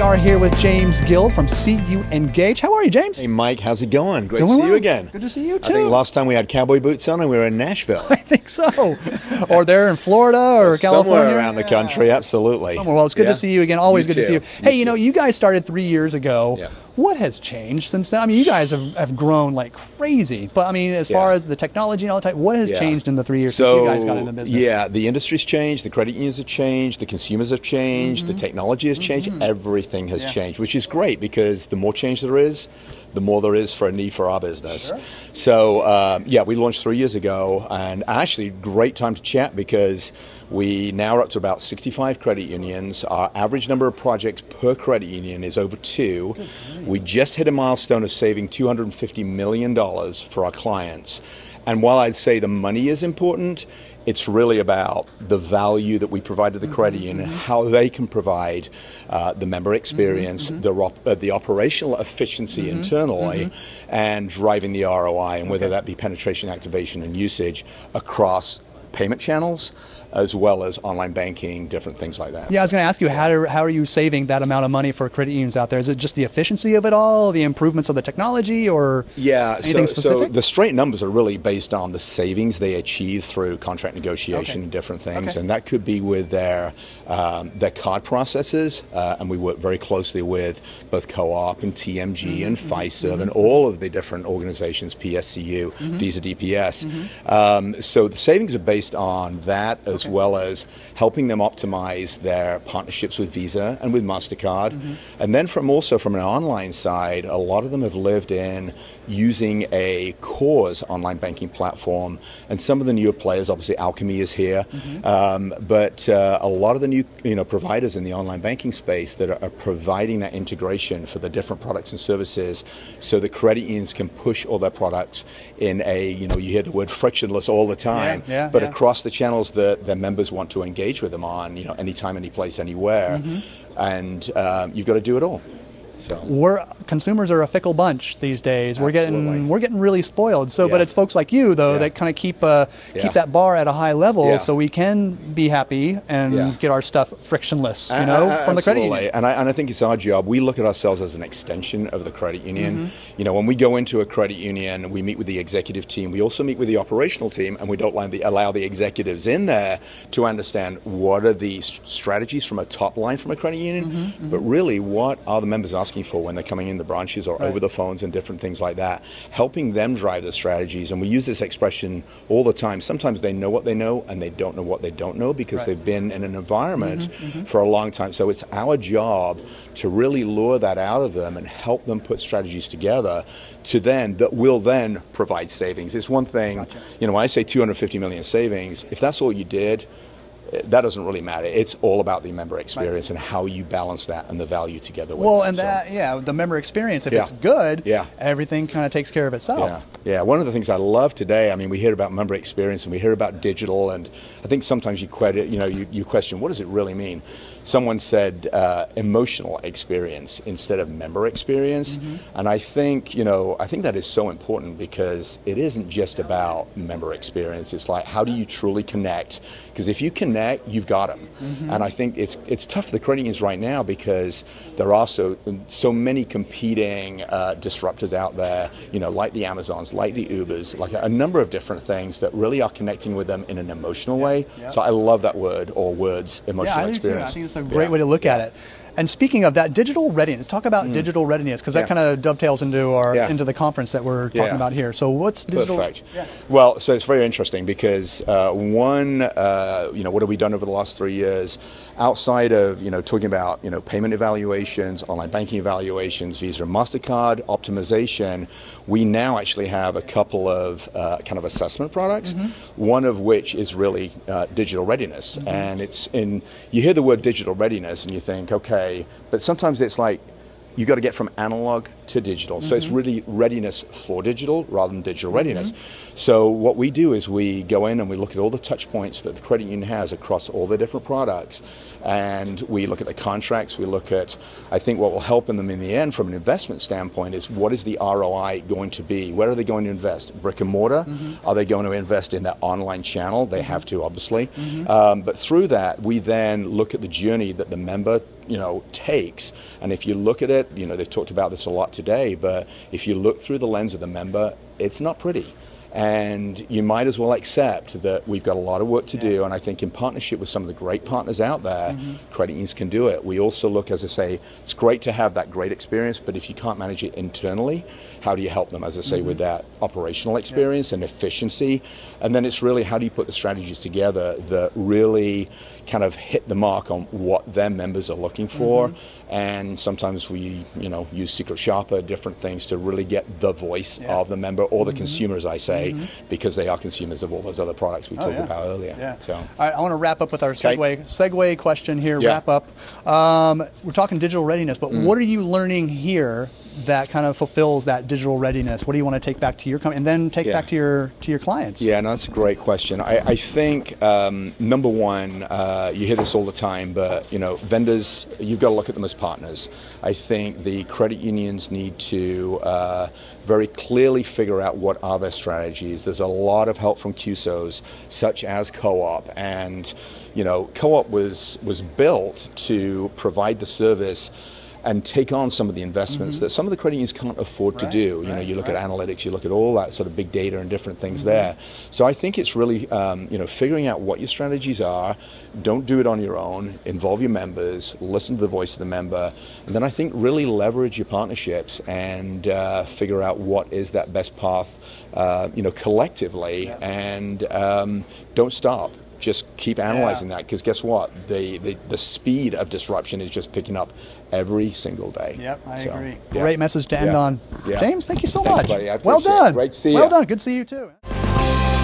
are here with James Gill from CU Engage. How are you, James? Hey, Mike, how's it going? Great Doing to see you well. again. Good to see you, too. I think last time we had cowboy boots on and we were in Nashville. I think so. Or there in Florida or California. Somewhere around the country, absolutely. Somewhere. Well, it's good to see you again. Always good to see you. Hey, you know, you guys started 3 years ago. Yeah. What has changed since then? I mean, you guys have grown like crazy. But I mean, as far as the technology and all that type, what has changed in the 3 years since you guys got in the business? Yeah, the industry's changed, the credit unions have changed, the consumers have changed, the technology has changed, everything has changed, which is great because the more change there is, the more there is for a need for our business. Sure. So, yeah, we launched 3 years ago, and actually, great time to chat because we now are up to about 65 credit unions. Our average number of projects per credit union is over 2. We just hit a milestone of saving $250 million for our clients. And while I'd say the money is important, it's really about the value that we provide to the credit union and how they can provide the member experience, the operational efficiency internally, and driving the ROI, and whether that be penetration, activation, and usage across payment channels, as well as online banking, different things like that. Yeah, I was going to ask you, how are you saving that amount of money for credit unions out there? Is it just the efficiency of it all, the improvements of the technology, or anything specific? So the straight numbers are really based on the savings they achieve through contract negotiation and different things, and that could be with their card processes, and we work very closely with both Co-op and TMG and Fiserv and all of the different organizations, PSCU, Visa DPS. So the savings are based on that, as well as helping them optimize their partnerships with Visa and with MasterCard. And then from an online side, a lot of them have lived in using a Cores online banking platform. And some of the newer players, obviously Alchemy is here, but a lot of the new providers in the online banking space that are providing that integration for the different products and services, so the credit unions can push all their products in a, you hear the word frictionless all the time, but across the channels that their members want to engage with them on, anytime, any place, anywhere, and you've got to do it all. So Consumers are a fickle bunch these days. We're getting really spoiled. So, but it's folks like you though that kind of keep that bar at a high level, so we can be happy and get our stuff frictionless, from the credit union. And I think it's our job. We look at ourselves as an extension of the credit union. When we go into a credit union, we meet with the executive team. We also meet with the operational team, and we don't allow the executives in there to understand what are the strategies from a top line from a credit union, but really what are the members asking for when they're coming in the branches or over the phones and different things like that, helping them drive the strategies. And we use this expression all the time. Sometimes they know what they know and they don't know what they don't know because they've been in an environment for a long time. So it's our job to really lure that out of them and help them put strategies together that will then provide savings. It's one thing, when I say 250 million savings, if that's all you did, that doesn't really matter. It's all about the member experience and how you balance that and the value together with it. The member experience, if it's good, everything kind of takes care of itself. Yeah, one of the things I love today, we hear about member experience and we hear about digital, and I think sometimes you question, what does it really mean? Someone said emotional experience instead of member experience, and I think that is so important because it isn't just about member experience. It's like, how do you truly connect? Because if you connect, you've got them. And I think it's tough for the credit unions right now because there are so many competing disruptors out there, like the Amazons, like the Ubers, like a number of different things that really are connecting with them in an emotional way. So I love that word or words, emotional experience. I think it's a great way to look at it. And speaking of that, digital readiness. Talk about digital readiness, because that kind of dovetails into into the conference that we're talking about here. So what's digital? Perfect. Well, so it's very interesting because what have we done over the last 3 years? Outside of talking about payment evaluations, online banking evaluations, Visa and MasterCard optimization, we now actually have a couple of kind of assessment products. One of which is really digital readiness, and you hear the word digital readiness and you think, okay, but sometimes it's like you got to get from analog to digital. So it's really readiness for digital rather than digital readiness. So what we do is we go in and we look at all the touch points that the credit union has across all the different products, and we look at the contracts. We look at, I think what will help them in the end from an investment standpoint is what is the ROI going to be? Where are they going to invest? Brick and mortar? Are they going to invest in that online channel? They have to, obviously. But through that, we then look at the journey that the member takes. And if you look at it, they've talked about this a lot today, but if you look through the lens of the member, it's not pretty. And you might as well accept that we've got a lot of work to do. And I think in partnership with some of the great partners out there, credit unions can do it. We also look, as I say, it's great to have that great experience, but if you can't manage it internally, how do you help them, as I say, with that operational experience and efficiency? And then it's really, how do you put the strategies together that really kind of hit the mark on what their members are looking for? And sometimes we, use Secret Shopper, different things to really get the voice of the member or the consumer, as I say, because they are consumers of all those other products we talked about earlier. So. All right, I want to wrap up with our segue question here, wrap up. We're talking digital readiness, but what are you learning here that kind of fulfills that digital readiness? What do you want to take back to your company and then take back to your clients? Yeah, no, that's a great question. I think number one, you hear this all the time, but vendors, you've got to look at them as partners. I think the credit unions need to very clearly figure out what are their strategies. There's a lot of help from CUSOs, such as Co-op, and Co-op was built to provide the service and take on some of the investments that some of the credit unions can't afford to do. You look at analytics, you look at all that sort of big data and different things there. So I think it's really, figuring out what your strategies are. Don't do it on your own. Involve your members, listen to the voice of the member, and then I think really leverage your partnerships and figure out what is that best path, collectively, and don't stop. Just keep analyzing that, because guess what? The speed of disruption is just picking up every single day. Yep, I agree. Great message to end on. James, thank you so much. Buddy. I appreciate well done. Great to see you. Well done. Good to see you too.